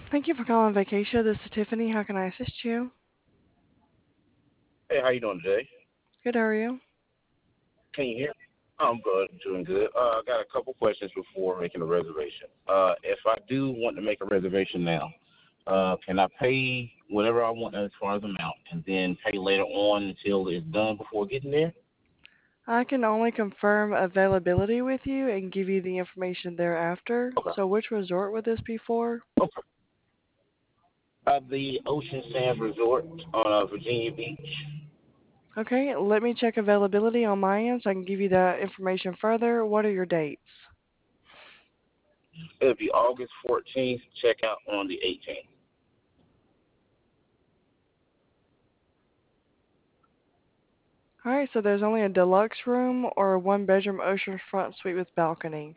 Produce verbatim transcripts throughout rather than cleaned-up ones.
Thank you for calling Vacation. This is Tiffany. How can I assist you? Hey, how you doing today? Good, how are you? Can you hear? I'm good, doing good. Uh, I got a couple questions before making a reservation. Uh, if I do want to make a reservation now, uh, can I pay whatever I want as far as amount, and then pay later on until it's done before getting there? I can only confirm availability with you and give you the information thereafter. Okay. So which resort would this be for? Okay. Uh, the Ocean Sand Resort on uh, Virginia Beach. Okay, let me check availability on my end so I can give you that information further. What are your dates? It'll be August fourteenth. Check out on the eighteenth. Alright, so there's only a deluxe room or a one bedroom oceanfront suite with balcony.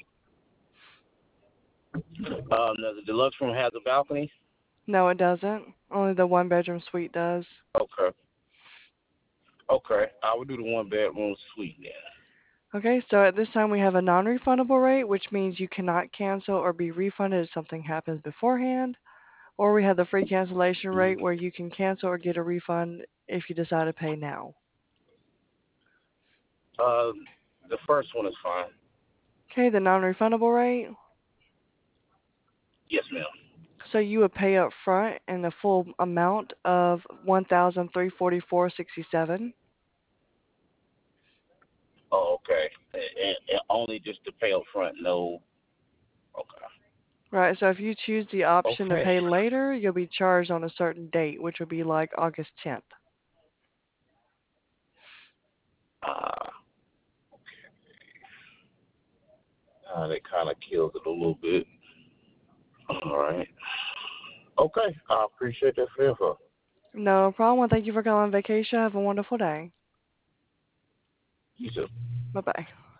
Um, does the deluxe room have a balcony? No, it doesn't. Only the one bedroom suite does. Okay. Okay. I would do the one bedroom suite then. Okay, so at this time we have a non-refundable rate, which means you cannot cancel or be refunded if something happens beforehand. Or we have the free cancellation rate where you can cancel or get a refund if you decide to pay now. Um, the first one is fine. Okay, the non-refundable rate. Yes, ma'am. So you would pay up front in the full amount of one thousand three hundred forty-four dollars and sixty-seven cents. Oh, okay. And, and only just to pay up front, no. Okay. Right, so if you choose the option to Okay. pay later, you'll be charged on a certain date, which will be like August tenth. Uh, uh, that kind of kills it a little bit. All right. Okay. I appreciate that for info. No problem. Well, thank you for calling Vacation. Have a wonderful day. You too. Bye-bye.